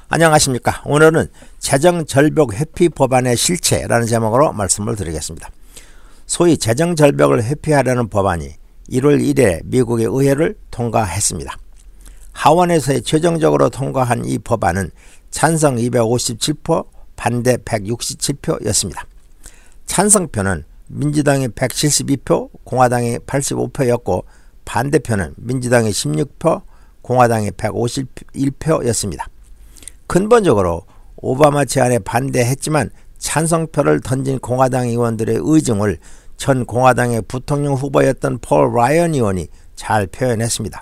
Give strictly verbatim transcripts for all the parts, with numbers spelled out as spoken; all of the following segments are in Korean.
안녕하십니까. 오늘은 재정절벽 회피 법안의 실체라는 제목으로 말씀을 드리겠습니다. 소위 재정절벽을 회피하려는 법안이 일월 일일에 미국의 의회를 통과했습니다. 하원에서의 최종적으로 통과한 이 법안은 찬성 이백오십칠 표, 반대 백육십칠 표였습니다. 찬성표는 민주당이 백칠십이 표, 공화당이 팔십오 표였고 반대표는 민주당이 십육 표, 공화당이 백오십일 표였습니다. 근본적으로 오바마 제안에 반대했지만 찬성표를 던진 공화당 의원들의 의중을 전 공화당의 부통령 후보였던 폴 라이언 의원이 잘 표현했습니다.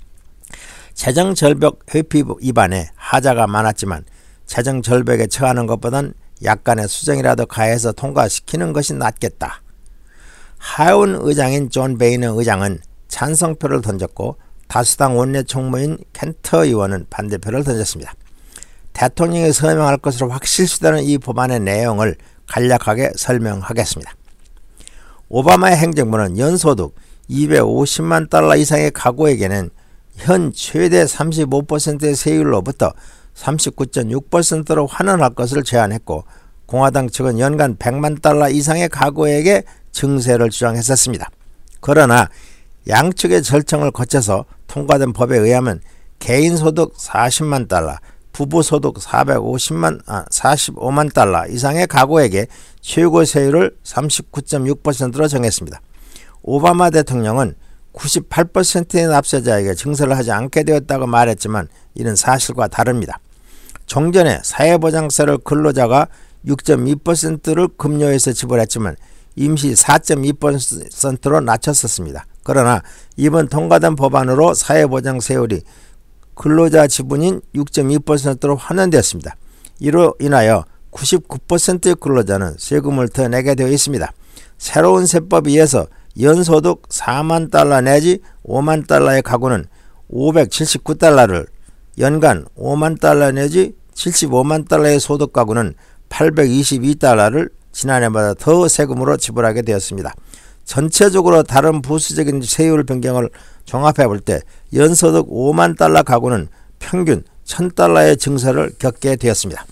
재정절벽 회피 위반에 하자가 많았지만 재정절벽에 처하는 것보단 약간의 수정이라도 가해서 통과시키는 것이 낫겠다. 하원 의장인 존 베이너 의장은 찬성표를 던졌고 다수당 원내총무인 켄터 의원은 반대표를 던졌습니다. 대통령이 서명할 것으로 확실시되는 이 법안의 내용을 간략하게 설명하겠습니다. 오바마의 행정부는 연소득 이백오십만 달러 이상의 가구에게는 현 최대 삼십오 퍼센트의 세율로부터 삼십구 점 육 퍼센트로 환원할 것을 제안했고 공화당 측은 연간 백만 달러 이상의 가구에게 증세를 주장했었습니다. 그러나 양측의 절청을 거쳐서 통과된 법에 의하면 개인소득 사십만 달러, 부부소득 사백오십만, 아, 사십오만 달러 이상의 가구에게 최고 세율을 삼십구 점 육 퍼센트로 정했습니다. 오바마 대통령은 구십팔 퍼센트의 납세자에게 증세를 하지 않게 되었다고 말했지만 이는 사실과 다릅니다. 종전에 사회보장세를 근로자가 육 점 이 퍼센트를 급료해서 지불했지만 임시 사 점 이 퍼센트로 낮췄었습니다. 그러나 이번 통과된 법안으로 사회보장세율이 근로자 지분인 육 점 이 퍼센트로 환원되었습니다. 이로 인하여 구십구 퍼센트의 근로자는 세금을 더 내게 되어 있습니다. 새로운 세법에 의해서 연소득 사만 달러 내지 오만 달러의 가구는 오백칠십구 달러를, 연간 오만 달러 내지 칠십오만 달러의 소득 가구는 팔백이십이 달러를 지난해보다 더 세금으로 지불하게 되었습니다. 전체적으로 다른 부수적인 세율 변경을 종합해 볼 때 연소득 오만 달러 가구는 평균 천 달러의 증세를 겪게 되었습니다.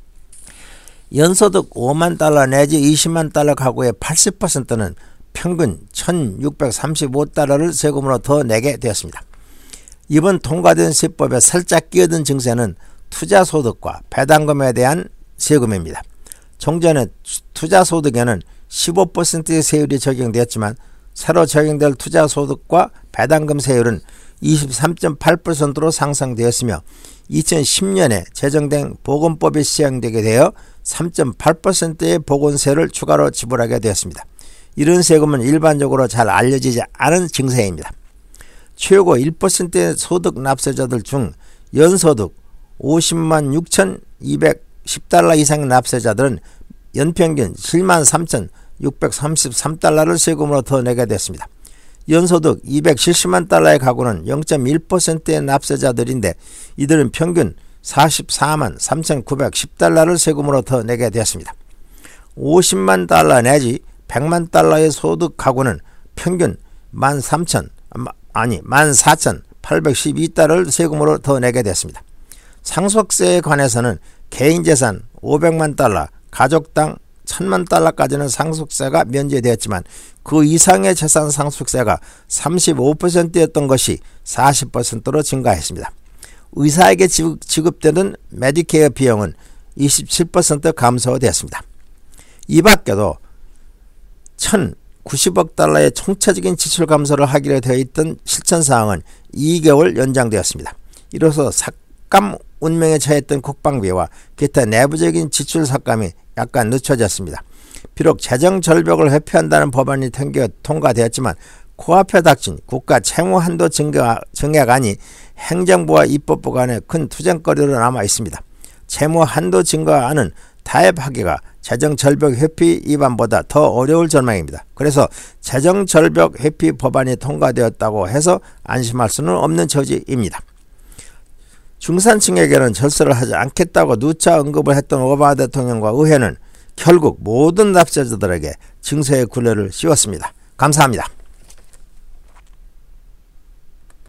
연소득 오만 달러 내지 이십만 달러 가구의 팔십 퍼센트는 평균 천육백삼십오 달러를 세금으로 더 내게 되었습니다. 이번 통과된 세법에 살짝 끼어든 증세는 투자소득과 배당금에 대한 세금입니다. 종전에 투자소득에는 십오 퍼센트의 세율이 적용되었지만 새로 적용될 투자소득과 배당금 세율은 이십삼 점 팔 퍼센트로 상승되었으며 이천십 년에 제정된 보건법이 시행되게 되어 삼 점 팔 퍼센트의 보건세를 추가로 지불하게 되었습니다. 이런 세금은 일반적으로 잘 알려지지 않은 증세입니다. 최고 일 퍼센트의 소득 납세자들 중 연소득 오십만 육천이백십 달러 이상의 납세자들은 연평균 칠만 삼천육백삼십삼 달러를 세금으로 더 내게 됐습니다. 연소득 이백칠십만 달러의 가구는 영 점 일 퍼센트의 납세자들인데 이들은 평균 사십사만 삼천구백십 달러를 세금으로 더 내게 되었습니다. 오십만 달러 내지 백만 달러의 소득 가구는 평균 만 삼천, 아니 만 사천팔백십이 달러를 세금으로 더 내게 됐습니다. 상속세에 관해서는 개인재산 오백만 달러, 가족당 천만 달러까지는 상속세가 면제되었지만 그 이상의 재산 상속세가 삼십오 퍼센트였던 것이 사십 퍼센트로 증가했습니다. 의사에게 지급되는 메디케어 비용은 이십칠 퍼센트 감소되었습니다. 이 밖에도 천구십억 달러의 총체적인 지출 감소를 하기로 되어 있던 실천사항은 이 개월 연장되었습니다. 이로써 삭감 운명에 처했던 국방비와 기타 내부적인 지출 삭감이 약간 늦춰졌습니다. 비록 재정절벽을 회피한다는 법안이 통과되었지만 코앞에 닥친 국가 채무 한도 증액안이 행정부와 입법부 간에 큰 투쟁거리로 남아 있습니다. 채무 한도 증가안은 타협하기가 재정절벽 회피 위반보다 더 어려울 전망입니다. 그래서 재정절벽 회피 법안이 통과되었다고 해서 안심할 수는 없는 처지입니다. 중산층에게는 절세를 하지 않겠다고 누차 언급을 했던 오바마 대통령과 의회는 결국 모든 납세자들에게 증세의 굴레를 씌웠습니다. 감사합니다.